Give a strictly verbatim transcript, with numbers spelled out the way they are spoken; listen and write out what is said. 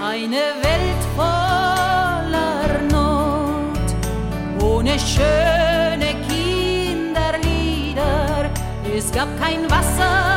Eine Welt voller Not, ohne schöne Kinderlieder. Es gab kein Wasser